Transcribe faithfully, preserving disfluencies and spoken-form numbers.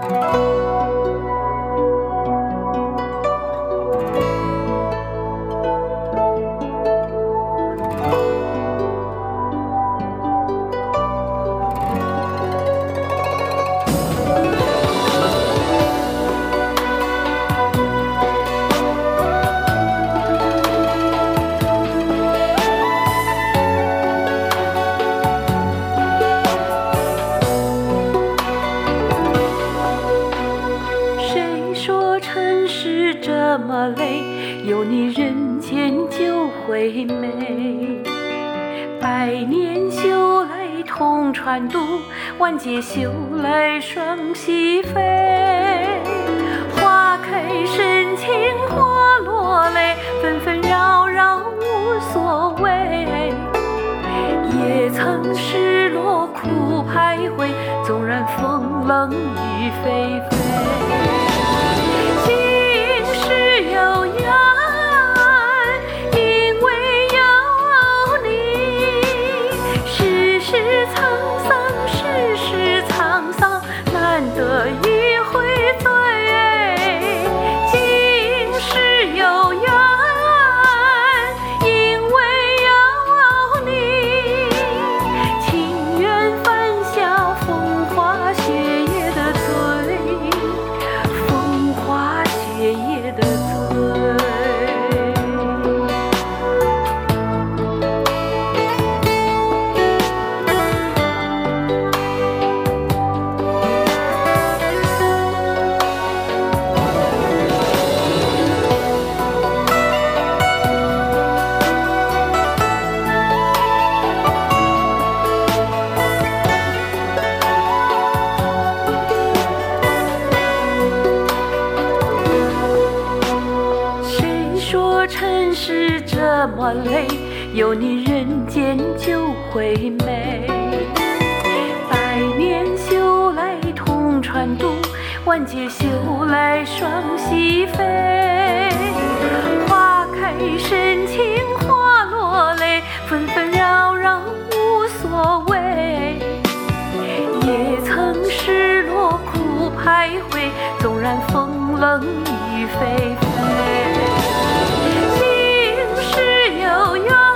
这么累，有你人间就会美。百年修来同船渡，万劫修来双栖飞。花开深情花落泪，纷纷扰扰无所谓。也曾失落苦徘徊，纵然风冷雨霏霏。有缘，因为有你。世事沧桑，世事沧桑，难得一回醉。今世有缘，因为有你。情愿犯下风花雪月的罪，风花雪月的罪。尘世这么累，有你人间就会美。百年修来同船渡，万劫修来双栖飞。花开深情花落泪，纷纷扰扰无所谓。也曾失落苦徘徊，纵然风冷雨霏霏。有缘。